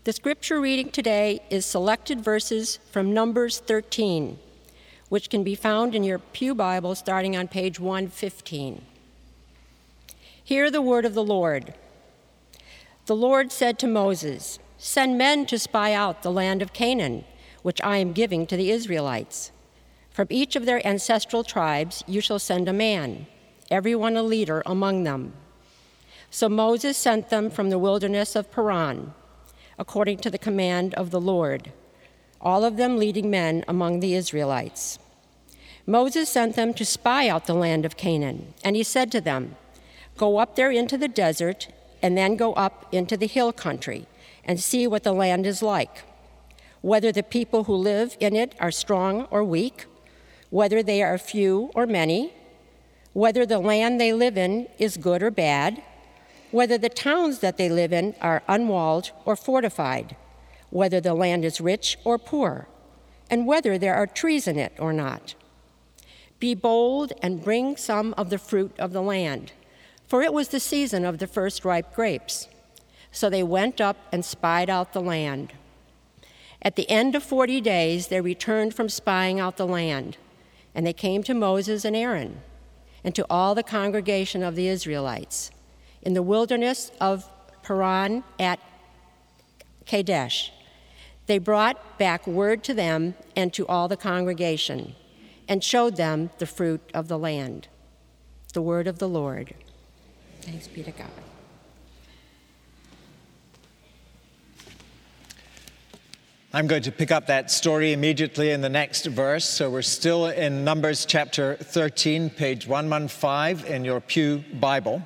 The scripture reading today is selected verses from Numbers 13, which can be found in your Pew Bible starting on page 115. Hear the word of the Lord. The Lord said to Moses, "Send men to spy out the land of Canaan, which I am giving to the Israelites. From each of their ancestral tribes you shall send a man, everyone a leader among them." So Moses sent them from the wilderness of Paran, according to the command of the Lord, all of them leading men among the Israelites. Moses sent them to spy out the land of Canaan, and he said to them, "Go up there into the desert, and then go up into the hill country, and see what the land is like, whether the people who live in it are strong or weak, whether they are few or many, whether the land they live in is good or bad, whether the towns that they live in are unwalled or fortified, whether the land is rich or poor, and whether there are trees in it or not. Be bold and bring some of the fruit of the land, for it was the season of the first ripe grapes." So they went up and spied out the land. At the end of 40 days, they returned from spying out the land, and they came to Moses and Aaron and to all the congregation of the Israelites in the wilderness of Paran at Kadesh. They brought back word to them and to all the congregation and showed them the fruit of the land. The word of the Lord. Thanks be to God. I'm going to pick up that story immediately in the next verse. So we're still in Numbers chapter 13, page 115 in your Pew Bible.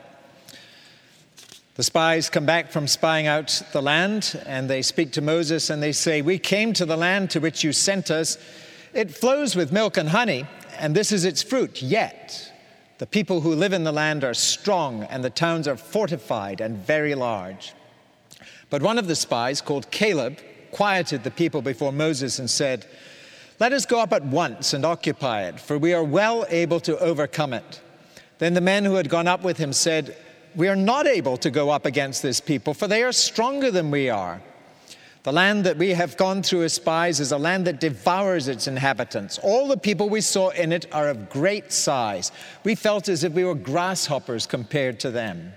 The spies come back from spying out the land, and they speak to Moses, and they say, "We came to the land to which you sent us. It flows with milk and honey, and this is its fruit. Yet the people who live in the land are strong, and the towns are fortified and very large." But one of the spies, called Caleb, quieted the people before Moses and said, "Let us go up at once and occupy it, for we are well able to overcome it." Then the men who had gone up with him said, "We are not able to go up against this people, for they are stronger than we are. The land that we have gone through as spies is a land that devours its inhabitants. All the people we saw in it are of great size. We felt as if we were grasshoppers compared to them."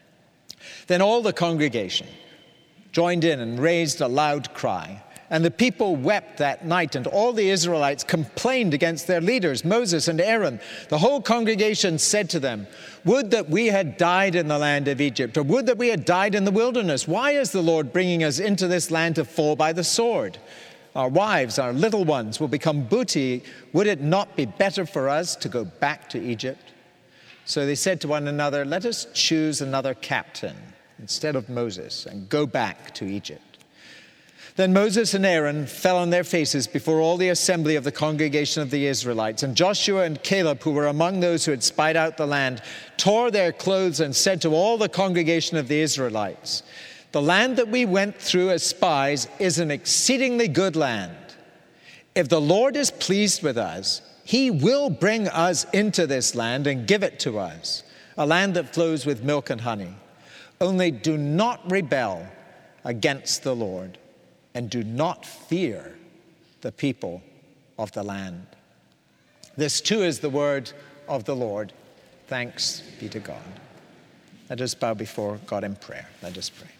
Then all the congregation joined in and raised a loud cry. And the people wept that night, and all the Israelites complained against their leaders, Moses and Aaron. The whole congregation said to them, "Would that we had died in the land of Egypt, or would that we had died in the wilderness. Why is the Lord bringing us into this land to fall by the sword? Our wives, our little ones will become booty. Would it not be better for us to go back to Egypt?" So they said to one another, "Let us choose another captain instead of Moses and go back to Egypt." Then Moses and Aaron fell on their faces before all the assembly of the congregation of the Israelites. And Joshua and Caleb, who were among those who had spied out the land, tore their clothes and said to all the congregation of the Israelites, "The land that we went through as spies is an exceedingly good land. If the Lord is pleased with us, he will bring us into this land and give it to us, a land that flows with milk and honey. Only do not rebel against the Lord, and do not fear the people of the land." This too is the word of the Lord. Thanks be to God. Let us bow before God in prayer. Let us pray.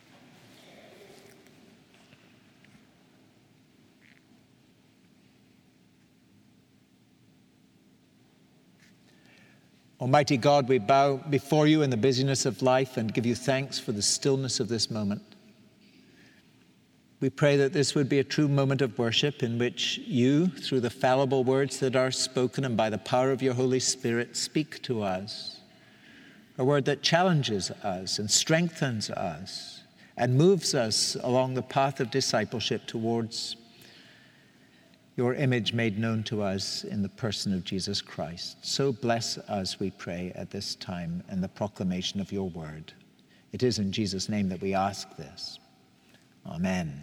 Almighty God, we bow before you in the busyness of life and give you thanks for the stillness of this moment. We pray that this would be a true moment of worship in which you, through the fallible words that are spoken and by the power of your Holy Spirit, speak to us. A word that challenges us and strengthens us and moves us along the path of discipleship towards your image made known to us in the person of Jesus Christ. So bless us, we pray, at this time in the proclamation of your word. It is in Jesus' name that we ask this. Amen.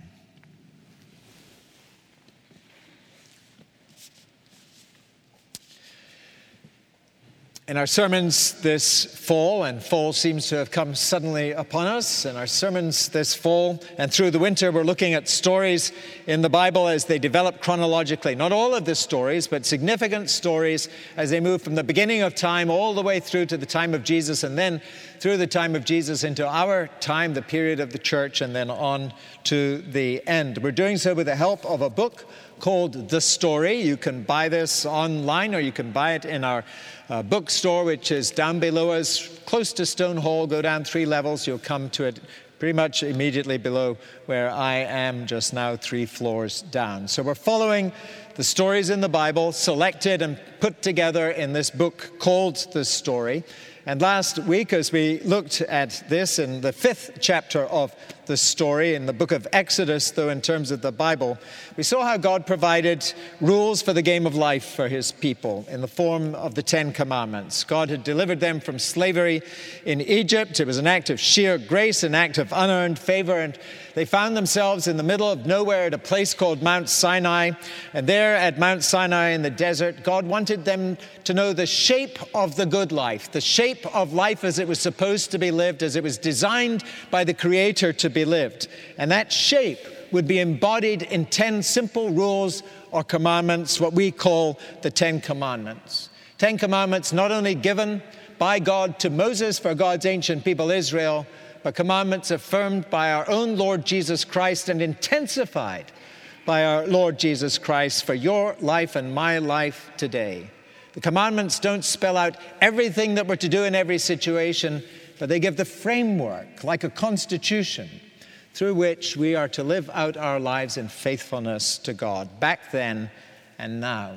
In our sermons this fall, and fall seems to have come suddenly upon us, in our sermons this fall and through the winter, we're looking at stories in the Bible as they develop chronologically. Not all of the stories, but significant stories as they move from the beginning of time all the way through to the time of Jesus, and then through the time of Jesus into our time, the period of the church, and then on to the end. We're doing so with the help of a book called The Story. You can buy this online, or you can buy it in our bookstore, which is down below us, close to Stone Hall. Go down 3 levels, you'll come to it pretty much immediately below where I am just now, 3 floors down. So we're following the stories in the Bible, selected and put together in this book called The Story. And last week, as we looked at this in the 5th chapter of the story in the book of Exodus, though in terms of the Bible, we saw how God provided rules for the game of life for his people in the form of the 10 Commandments. God had delivered them from slavery in Egypt. It was an act of sheer grace, an act of unearned favor, and they found themselves in the middle of nowhere at a place called Mount Sinai. And there at Mount Sinai in the desert, God wanted them to know the shape of the good life, the shape of life as it was supposed to be lived, as it was designed by the Creator to be lived. And that shape would be embodied in 10 simple rules or commandments, what we call the 10 Commandments. 10 Commandments not only given by God to Moses for God's ancient people Israel, but commandments affirmed by our own Lord Jesus Christ and intensified by our Lord Jesus Christ for your life and my life today. The commandments don't spell out everything that we're to do in every situation, but they give the framework, like a constitution, through which we are to live out our lives in faithfulness to God, back then and now.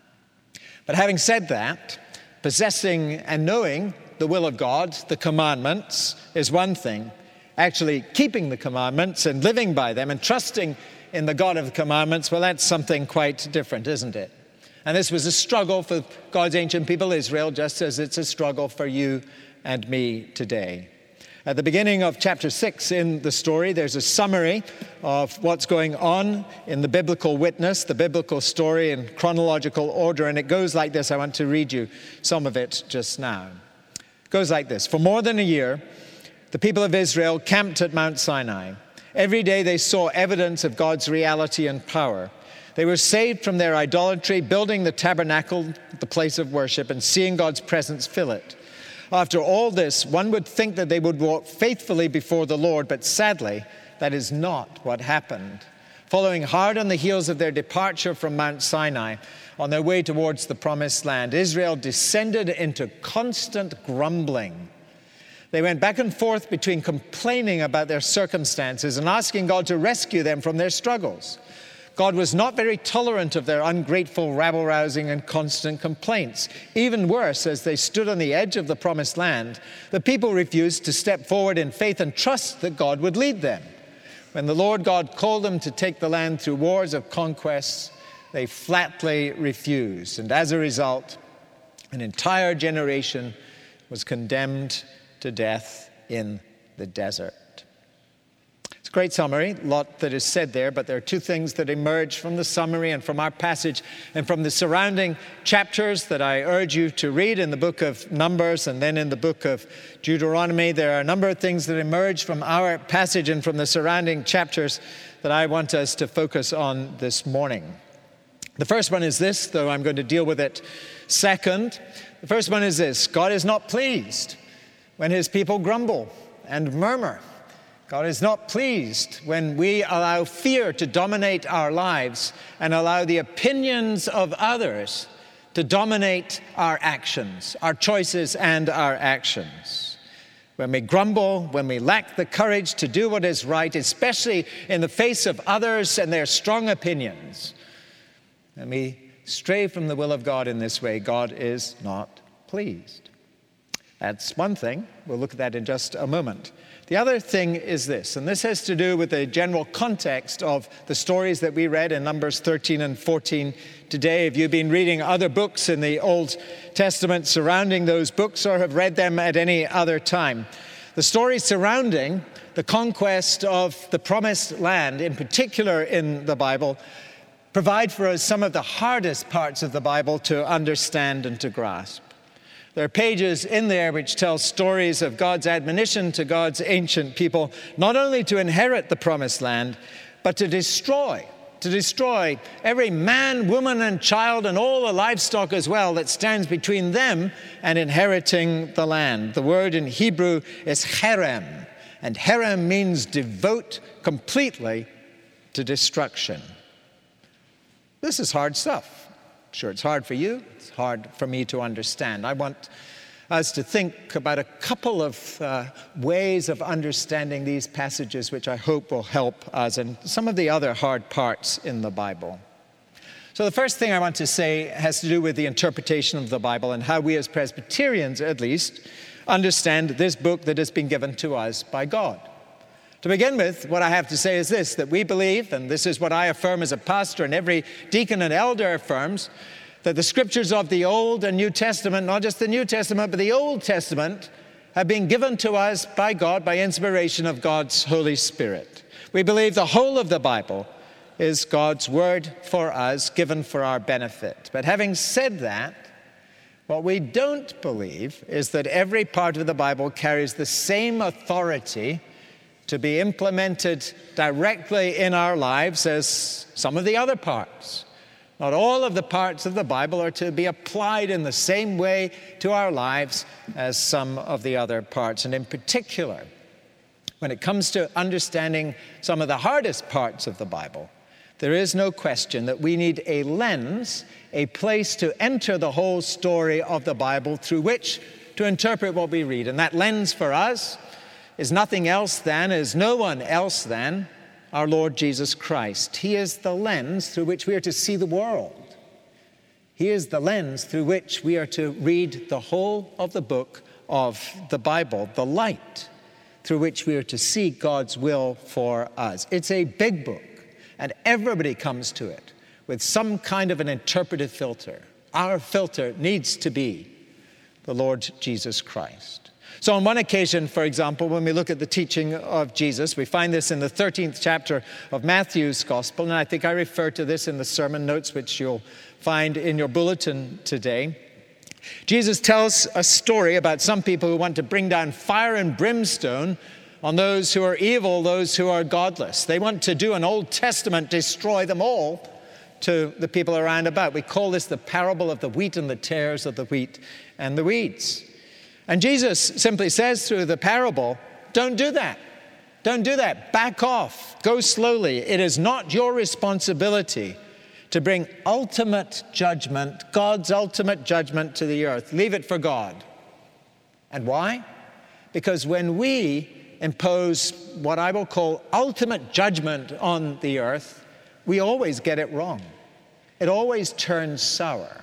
But having said that, possessing and knowing the will of God, the commandments, is one thing. Actually keeping the commandments and living by them and trusting in the God of the commandments, well, that's something quite different, isn't it? And this was a struggle for God's ancient people Israel, just as it's a struggle for you and me today. At the beginning of chapter 6 in the story, there's a summary of what's going on in the biblical witness, the biblical story in chronological order, and it goes like this. I want to read you some of it just now. It goes like this. For more than a year, the people of Israel camped at Mount Sinai. Every day they saw evidence of God's reality and power. They were saved from their idolatry, building the tabernacle, the place of worship, and seeing God's presence fill it. After all this, one would think that they would walk faithfully before the Lord, but sadly, that is not what happened. Following hard on the heels of their departure from Mount Sinai, on their way towards the Promised Land, Israel descended into constant grumbling. They went back and forth between complaining about their circumstances and asking God to rescue them from their struggles. God was not very tolerant of their ungrateful rabble-rousing and constant complaints. Even worse, as they stood on the edge of the Promised Land, the people refused to step forward in faith and trust that God would lead them. When the Lord God called them to take the land through wars of conquests, they flatly refused. And as a result, an entire generation was condemned to death in the desert. It's a great summary, a lot that is said there, but there are 2 things that emerge from the summary and from our passage and from the surrounding chapters that I urge you to read in the book of Numbers and then in the book of Deuteronomy. There are a number of things that emerge from our passage and from the surrounding chapters that I want us to focus on this morning. The first one is this, though I'm going to deal with it second. The first one is this: God is not pleased when his people grumble and murmur. God is not pleased when we allow fear to dominate our lives and allow the opinions of others to dominate our actions, our choices and our actions. When we grumble, when we lack the courage to do what is right, especially in the face of others and their strong opinions, and we stray from the will of God in this way, God is not pleased. That's one thing. We'll look at that in just a moment. The other thing is this, and this has to do with the general context of the stories that we read in Numbers 13 and 14 today. If you've been reading other books in the Old Testament surrounding those books or have read them at any other time, the stories surrounding the conquest of the Promised Land, in particular in the Bible, provide for us some of the hardest parts of the Bible to understand and to grasp. There are pages in there which tell stories of God's admonition to God's ancient people, not only to inherit the promised land, but to destroy every man, woman, and child, and all the livestock as well that stands between them and inheriting the land. The word in Hebrew is herem, and herem means devote completely to destruction. This is hard stuff. I'm sure it's hard for you. It's hard for me to understand. I want us to think about a couple of ways of understanding these passages, which I hope will help us in some of the other hard parts in the Bible. So the first thing I want to say has to do with the interpretation of the Bible and how we as Presbyterians, at least, understand this book that has been given to us by God. To begin with, what I have to say is this, that we believe, and this is what I affirm as a pastor and every deacon and elder affirms, that the scriptures of the Old and New Testament, not just the New Testament, but the Old Testament, have been given to us by God by inspiration of God's Holy Spirit. We believe the whole of the Bible is God's word for us, given for our benefit. But having said that, what we don't believe is that every part of the Bible carries the same authority to be implemented directly in our lives as some of the other parts. Not all of the parts of the Bible are to be applied in the same way to our lives as some of the other parts. And in particular, when it comes to understanding some of the hardest parts of the Bible, there is no question that we need a lens, a place to enter the whole story of the Bible through which to interpret what we read. And that lens for us is nothing else than, is no one else than, our Lord Jesus Christ. He is the lens through which we are to see the world. He is the lens through which we are to read the whole of the book of the Bible, the light through which we are to see God's will for us. It's a big book, and everybody comes to it with some kind of an interpretive filter. Our filter needs to be the Lord Jesus Christ. So on one occasion, for example, when we look at the teaching of Jesus, we find this in the 13th chapter of Matthew's Gospel, and I think I refer to this in the sermon notes, which you'll find in your bulletin today. Jesus tells a story about some people who want to bring down fire and brimstone on those who are evil, those who are godless. They want to do an Old Testament, destroy them all to the people around about. We call this the parable of the wheat and the tares, of the wheat and the weeds. And Jesus simply says through the parable, don't do that. Don't do that. Back off. Go slowly. It is not your responsibility to bring ultimate judgment, God's ultimate judgment to the earth. Leave it for God. And why? Because when we impose what I will call ultimate judgment on the earth, we always get it wrong. It always turns sour.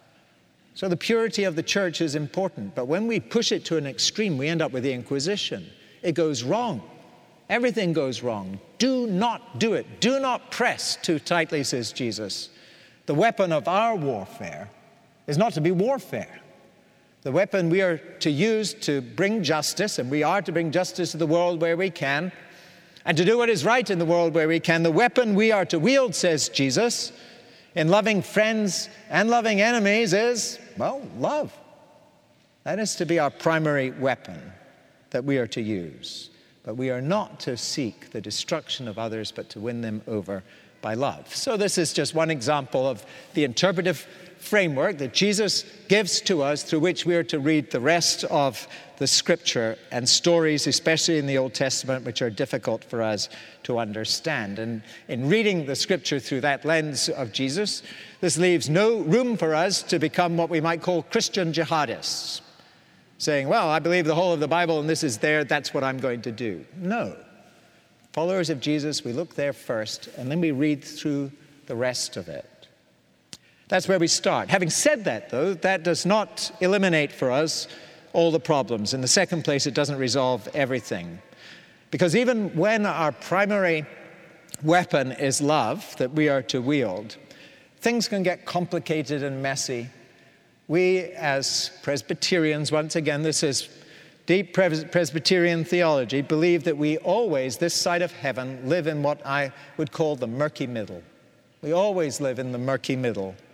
So the purity of the church is important, but when we push it to an extreme, we end up with the Inquisition. It goes wrong. Everything goes wrong. Do not do it. Do not press too tightly, says Jesus. The weapon of our warfare is not to be warfare. The weapon we are to use to bring justice, and we are to bring justice to the world where we can, and to do what is right in the world where we can. The weapon we are to wield, says Jesus, in loving friends and loving enemies is, well, love. That is to be our primary weapon that we are to use. But we are not to seek the destruction of others, but to win them over by love. So this is just one example of the interpretive framework that Jesus gives to us through which we are to read the rest of the scripture and stories, especially in the Old Testament, which are difficult for us to understand. And in reading the scripture through that lens of Jesus, this leaves no room for us to become what we might call Christian jihadists, saying, well, I believe the whole of the Bible and this is there, that's what I'm going to do. No. Followers of Jesus, we look there first and then we read through the rest of it. That's where we start. Having said that, though, that does not eliminate for us all the problems. In the second place, it doesn't resolve everything. Because even when our primary weapon is love that we are to wield, things can get complicated and messy. We as Presbyterians, once again, this is deep Presbyterian theology, believe that we always, this side of heaven, live in what I would call the murky middle. We always live in the murky middle.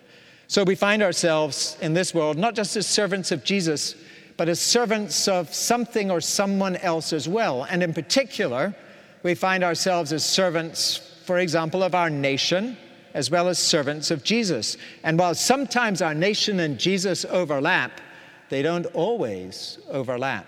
So we find ourselves in this world not just as servants of Jesus, but as servants of something or someone else as well. And in particular, we find ourselves as servants, for example, of our nation, as well as servants of Jesus. And while sometimes our nation and Jesus overlap, they don't always overlap.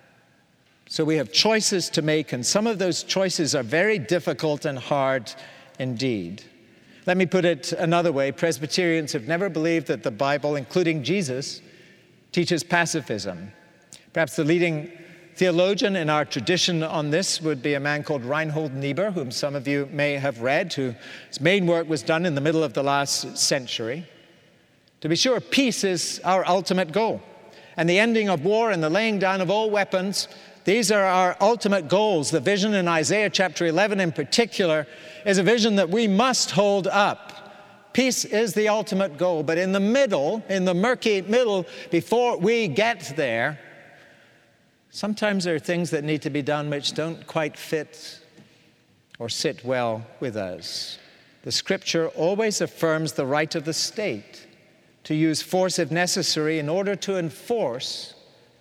So we have choices to make, and some of those choices are very difficult and hard indeed. Let me put it another way. Presbyterians have never believed that the Bible, including Jesus, teaches pacifism. Perhaps the leading theologian in our tradition on this would be a man called Reinhold Niebuhr, whom some of you may have read, whose main work was done in the middle of the last century. To be sure, peace is our ultimate goal, and the ending of war and the laying down of all weapons, these are our ultimate goals. The vision in Isaiah chapter 11 in particular is a vision that we must hold up. Peace is the ultimate goal, but in the middle, in the murky middle, before we get there, sometimes there are things that need to be done which don't quite fit or sit well with us. The Scripture always affirms the right of the state to use force if necessary in order to enforce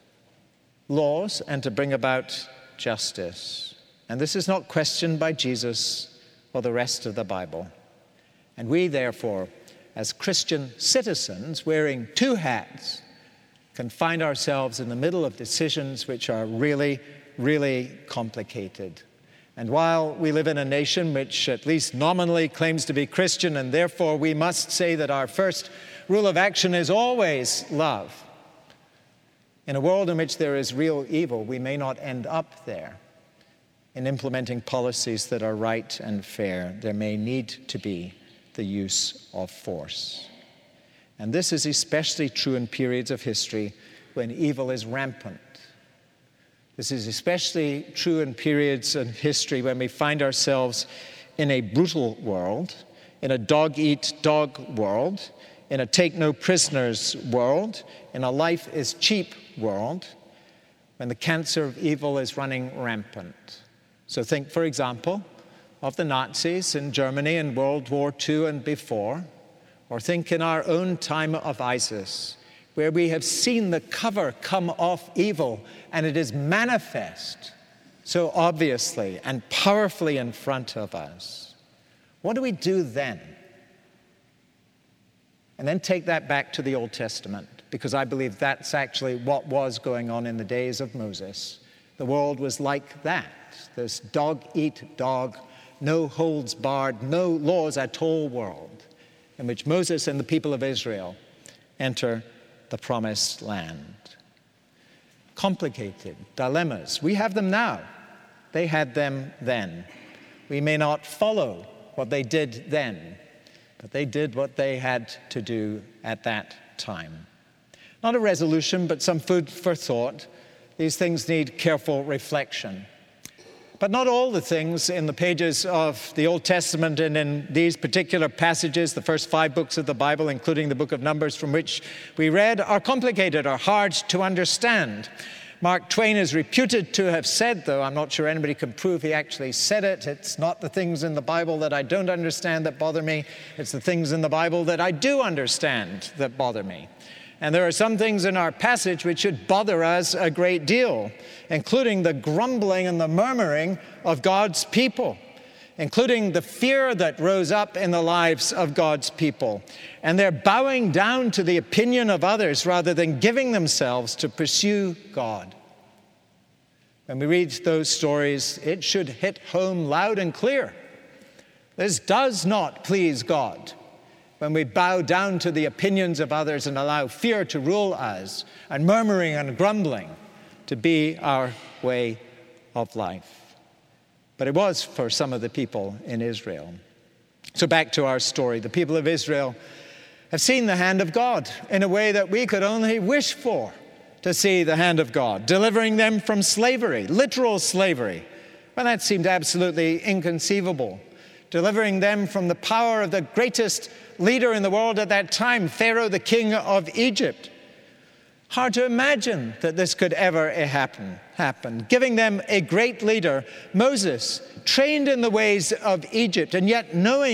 laws and to bring about justice. And this is not questioned by Jesus or the rest of the Bible. And we, therefore, as Christian citizens wearing two hats, can find ourselves in the middle of decisions which are really, really complicated. And while we live in a nation which at least nominally claims to be Christian, and therefore we must say that our first rule of action is always love, in a world in which there is real evil, we may not end up there in implementing policies that are right and fair. There may need to be the use of force. And this is especially true in periods of history when evil is rampant. This is especially true in periods in history when we find ourselves in a brutal world, in a dog-eat-dog world, in a take-no-prisoners world, in a life-is-cheap world, when the cancer of evil is running rampant. So think, for example, of the Nazis in Germany in World War II and before, or think in our own time of ISIS, where we have seen the cover come off evil, and it is manifest so obviously and powerfully in front of us. What do we do then? And then take that back to the Old Testament, because I believe that's actually what was going on in the days of Moses. The world was like that, this dog-eat-dog, no holds barred, no laws at all world, in which Moses and the people of Israel enter the promised land. Complicated dilemmas. We have them now. They had them then. We may not follow what they did then, but they did what they had to do at that time. Not a resolution, but some food for thought. These things need careful reflection. But not all the things in the pages of the Old Testament and in these particular passages, the first 5 books of the Bible, including the book of Numbers from which we read, are complicated or hard to understand. Mark Twain is reputed to have said, though I'm not sure anybody can prove he actually said it, it's not the things in the Bible that I don't understand that bother me, it's the things in the Bible that I do understand that bother me. And there are some things in our passage which should bother us a great deal, including the grumbling and the murmuring of God's people, including the fear that rose up in the lives of God's people, and their bowing down to the opinion of others rather than giving themselves to pursue God. When we read those stories, it should hit home loud and clear. This does not please God. When we bow down to the opinions of others and allow fear to rule us, and murmuring and grumbling to be our way of life. But it was for some of the people in Israel. So back to our story. The people of Israel have seen the hand of God in a way that we could only wish for to see the hand of God, delivering them from slavery, literal slavery. Well, that seemed absolutely inconceivable. Delivering them from the power of the greatest leader in the world at that time, Pharaoh, the king of Egypt. Hard to imagine that this could ever happen. Giving them a great leader, Moses, trained in the ways of Egypt, and yet knowing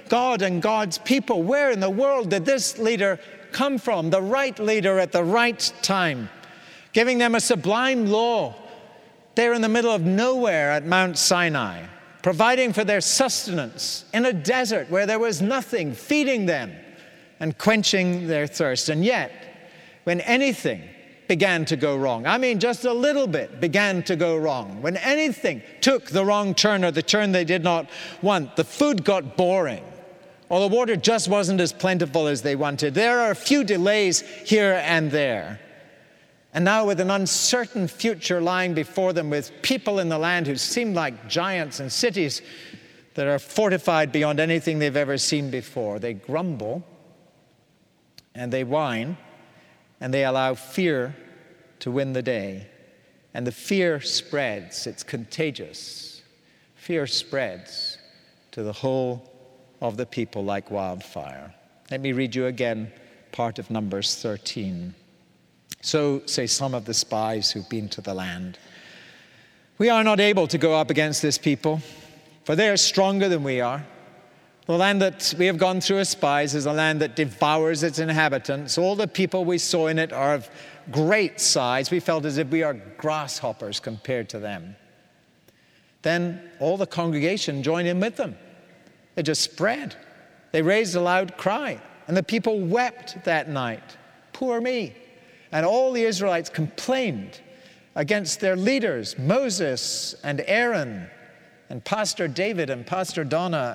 God and God's people. Where in the world did this leader come from? The right leader at the right time, giving them a sublime law there in the middle of nowhere at Mount Sinai, providing for their sustenance in a desert where there was nothing, feeding them and quenching their thirst. And yet, when anything began to go wrong, I mean just a little bit began to go wrong, when anything took the wrong turn or the turn they did not want, the food got boring, or the water just wasn't as plentiful as they wanted, there are a few delays here and there. And now with an uncertain future lying before them, with people in the land who seem like giants and cities that are fortified beyond anything they've ever seen before, they grumble and they whine and they allow fear to win the day. And the fear spreads. It's contagious. Fear spreads to the whole of the people like wildfire. Let me read you again part of Numbers 13. So say some of the spies who've been to the land, "We are not able to go up against this people, for they are stronger than we are. The land that we have gone through as spies is a land that devours its inhabitants. All the people we saw in it are of great size. We felt as if we are grasshoppers compared to them." Then all the congregation joined in with them. It just spread. They raised a loud cry, and the people wept that night. "Poor me." And all the Israelites complained against their leaders, Moses and Aaron and Pastor David and Pastor Donna.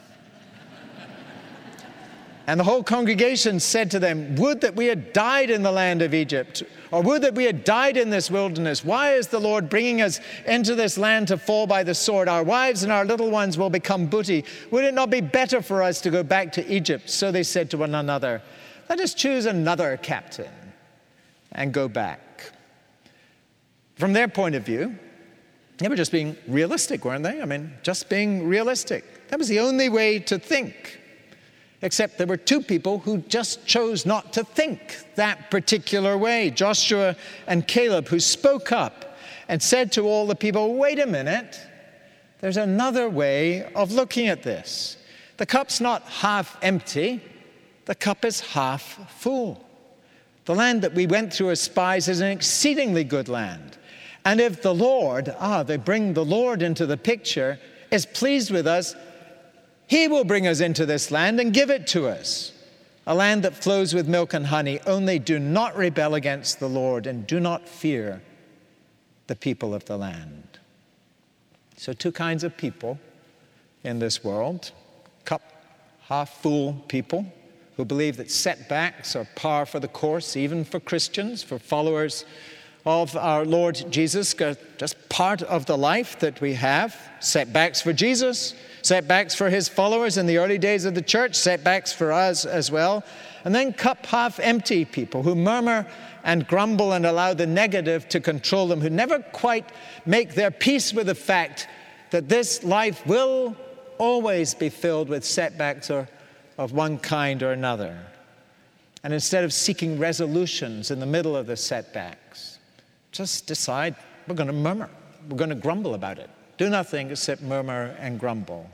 And the whole congregation said to them, "Would that we had died in the land of Egypt, or would that we had died in this wilderness. Why is the Lord bringing us into this land to fall by the sword? Our wives and our little ones will become booty. Would it not be better for us to go back to Egypt?" So they said to one another, "Let us choose another captain and go back." From their point of view, they were just being realistic, weren't they? I mean, just being realistic. That was the only way to think. Except there were two people who just chose not to think that particular way, Joshua and Caleb, who spoke up and said to all the people, "Wait a minute, there's another way of looking at this. The cup's not half empty, the cup is half full. The land that we went through as spies is an exceedingly good land. And if the Lord," they bring the Lord into the picture, "is pleased with us, He will bring us into this land and give it to us, a land that flows with milk and honey. Only do not rebel against the Lord and do not fear the people of the land." So two kinds of people in this world: cup half full people who believe that setbacks are par for the course, even for Christians, for followers of our Lord Jesus, just part of the life that we have. Setbacks for Jesus, setbacks for his followers in the early days of the church, setbacks for us as well. And then cup half empty people who murmur and grumble and allow the negative to control them, who never quite make their peace with the fact that this life will always be filled with setbacks of one kind or another. And instead of seeking resolutions in the middle of the setbacks, just decide we're going to murmur. We're going to grumble about it. Do nothing except murmur and grumble.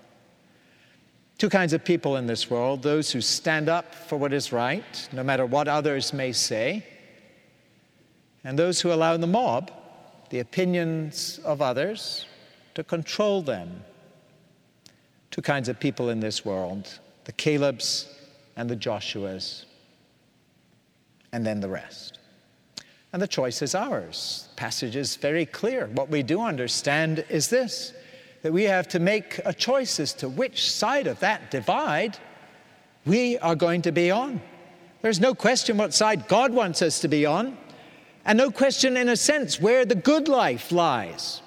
Two kinds of people in this world: those who stand up for what is right, no matter what others may say, and those who allow the mob, the opinions of others, to control them. Two kinds of people in this world: the Calebs and the Joshuas, and then the rest. And the choice is ours. The passage is very clear. What we do understand is this, that we have to make a choice as to which side of that divide we are going to be on. There's no question what side God wants us to be on, and no question, in a sense, where the good life lies.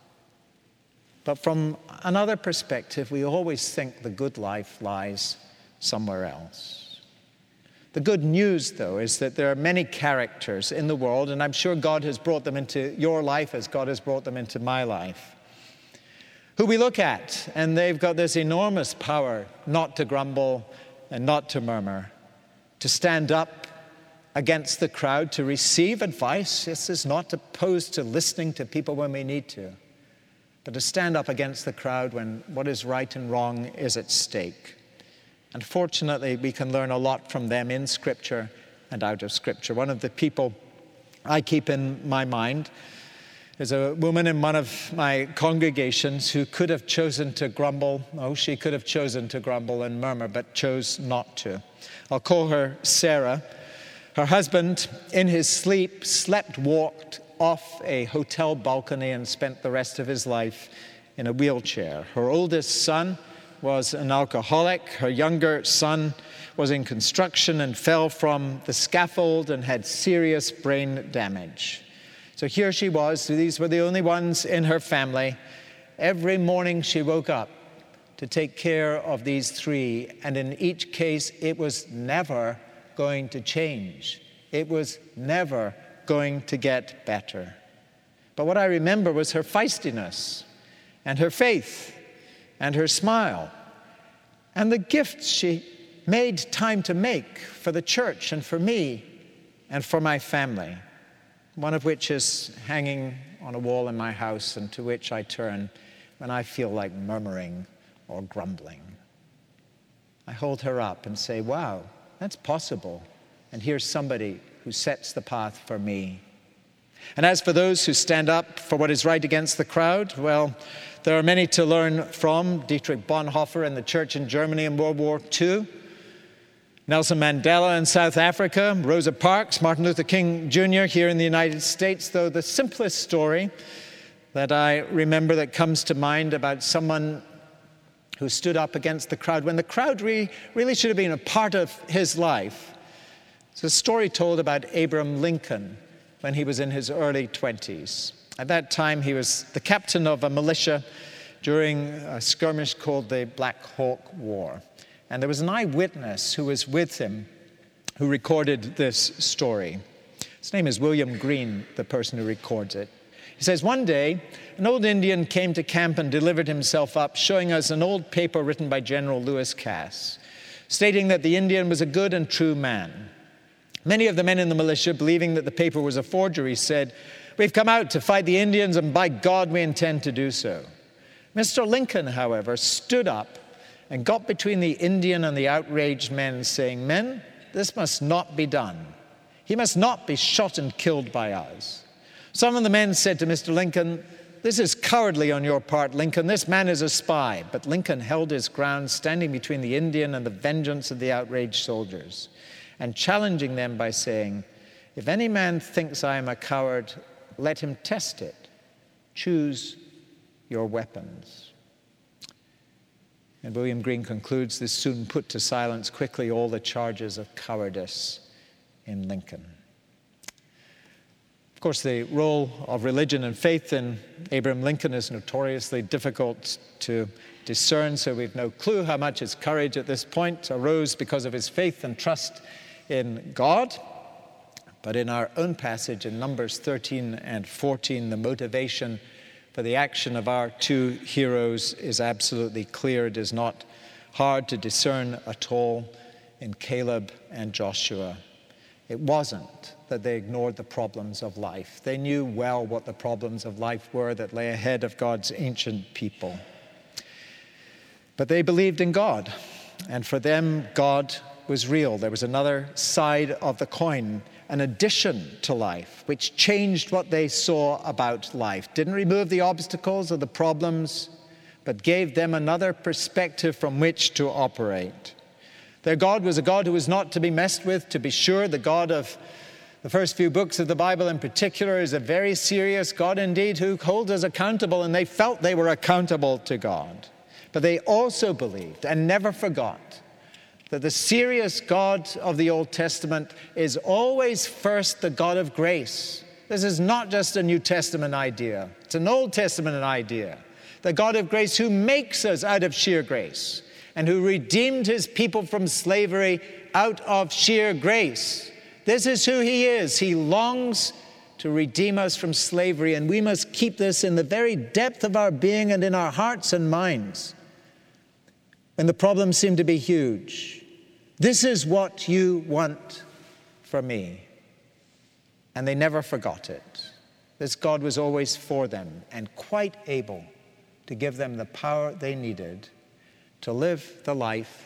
But from another perspective, we always think the good life lies somewhere else. The good news, though, is that there are many characters in the world, and I'm sure God has brought them into your life as God has brought them into my life, who we look at, and they've got this enormous power not to grumble and not to murmur, to stand up against the crowd, to receive advice. This is not opposed to listening to people when we need to, but to stand up against the crowd when what is right and wrong is at stake. And fortunately, we can learn a lot from them in Scripture and out of Scripture. One of the people I keep in my mind is a woman in one of my congregations who could have chosen to grumble. Oh, she could have chosen to grumble and murmur, but chose not to. I'll call her Sarah. Her husband, in his sleep, walked off a hotel balcony and spent the rest of his life in a wheelchair. Her oldest son was an alcoholic. Her younger son was in construction and fell from the scaffold and had serious brain damage. So here she was. These were the only ones in her family. Every morning she woke up to take care of these three, and in each case it was never going to change. It was never going to get better. But what I remember was her feistiness and her faith and her smile and the gifts she made time to make for the church and for me and for my family, one of which is hanging on a wall in my house and to which I turn when I feel like murmuring or grumbling. I hold her up and say, wow, that's possible. And here's somebody who sets the path for me. And as for those who stand up for what is right against the crowd, well, there are many to learn from. Dietrich Bonhoeffer in the church in Germany in World War II, Nelson Mandela in South Africa, Rosa Parks, Martin Luther King Jr. here in the United States, though the simplest story that I remember that comes to mind about someone who stood up against the crowd when the crowd really should have been a part of his life. It's a story told about Abraham Lincoln when he was in his early 20s. At that time, he was the captain of a militia during a skirmish called the Black Hawk War. And there was an eyewitness who was with him who recorded this story. His name is William Green, the person who records it. He says, one day, an old Indian came to camp and delivered himself up, showing us an old paper written by General Lewis Cass, stating that the Indian was a good and true man. Many of the men in the militia, believing that the paper was a forgery, said, we've come out to fight the Indians, and by God, we intend to do so. Mr. Lincoln, however, stood up and got between the Indian and the outraged men, saying, men, this must not be done. He must not be shot and killed by us. Some of the men said to Mr. Lincoln, this is cowardly on your part, Lincoln. This man is a spy. But Lincoln held his ground, standing between the Indian and the vengeance of the outraged soldiers, and challenging them by saying, if any man thinks I am a coward, let him test it. Choose your weapons. And William Green concludes, this soon put to silence quickly all the charges of cowardice in Lincoln. Of course, the role of religion and faith in Abraham Lincoln is notoriously difficult to discern, so we've no clue how much his courage at this point arose because of his faith and trust in God. But in our own passage in Numbers 13 and 14, the motivation for the action of our two heroes is absolutely clear. It is not hard to discern at all in Caleb and Joshua. It wasn't that they ignored the problems of life. They knew well what the problems of life were that lay ahead of God's ancient people. But they believed in God, and for them, God was real. There was another side of the coin, an addition to life, which changed what they saw about life. Didn't remove the obstacles or the problems, but gave them another perspective from which to operate. Their God was a God who was not to be messed with, to be sure. The God of the first few books of the Bible in particular is a very serious God indeed who holds us accountable, and they felt they were accountable to God. But they also believed and never forgot that the serious God of the Old Testament is always first the God of grace. This is not just a New Testament idea. It's an Old Testament idea. The God of grace who makes us out of sheer grace and who redeemed his people from slavery out of sheer grace. This is who he is. He longs to redeem us from slavery, and we must keep this in the very depth of our being and in our hearts and minds when the problems seem to be huge. This is what you want for me. And they never forgot it. This God was always for them and quite able to give them the power they needed to live the life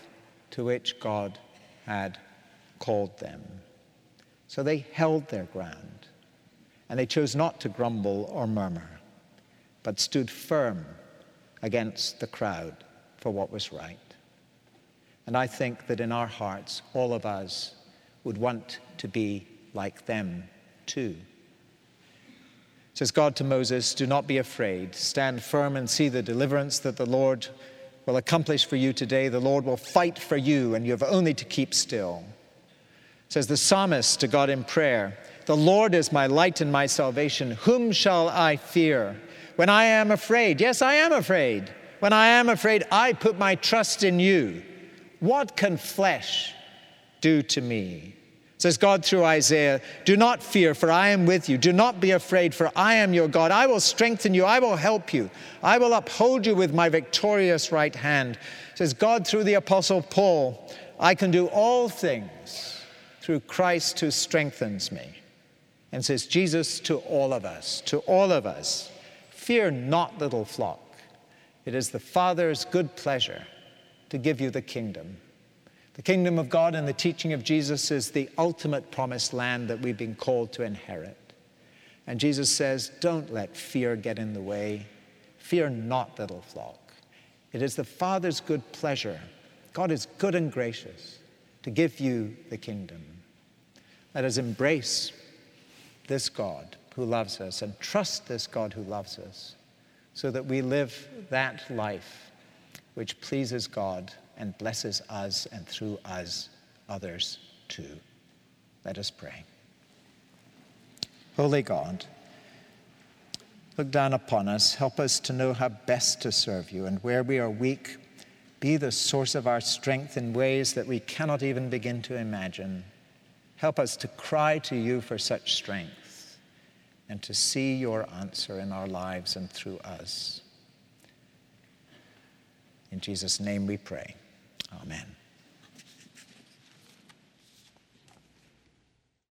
to which God had called them. So they held their ground, and they chose not to grumble or murmur, but stood firm against the crowd for what was right. And I think that in our hearts, all of us would want to be like them too. Says God to Moses, "Do not be afraid. Stand firm and see the deliverance that the Lord will accomplish for you today. The Lord will fight for you, and you have only to keep still." Says the psalmist to God in prayer, "The Lord is my light and my salvation. Whom shall I fear? When I am afraid," yes, I am afraid. "When I am afraid, I put my trust in you. What can flesh do to me?" Says God through Isaiah, "Do not fear, for I am with you. Do not be afraid, for I am your God. I will strengthen you. I will help you. I will uphold you with my victorious right hand." Says God through the Apostle Paul, "I can do all things through Christ who strengthens me." And says Jesus to all of us, "Fear not, little flock. It is the Father's good pleasure to give you the kingdom." The kingdom of God and the teaching of Jesus is the ultimate promised land that we've been called to inherit. And Jesus says, don't let fear get in the way. Fear not, little flock. It is the Father's good pleasure. God is good and gracious to give you the kingdom. Let us embrace this God who loves us and trust this God who loves us so that we live that life which pleases God and blesses us, and through us, others too. Let us pray. Holy God, look down upon us. Help us to know how best to serve you, and where we are weak, be the source of our strength in ways that we cannot even begin to imagine. Help us to cry to you for such strength, and to see your answer in our lives and through us. In Jesus' name we pray. Amen.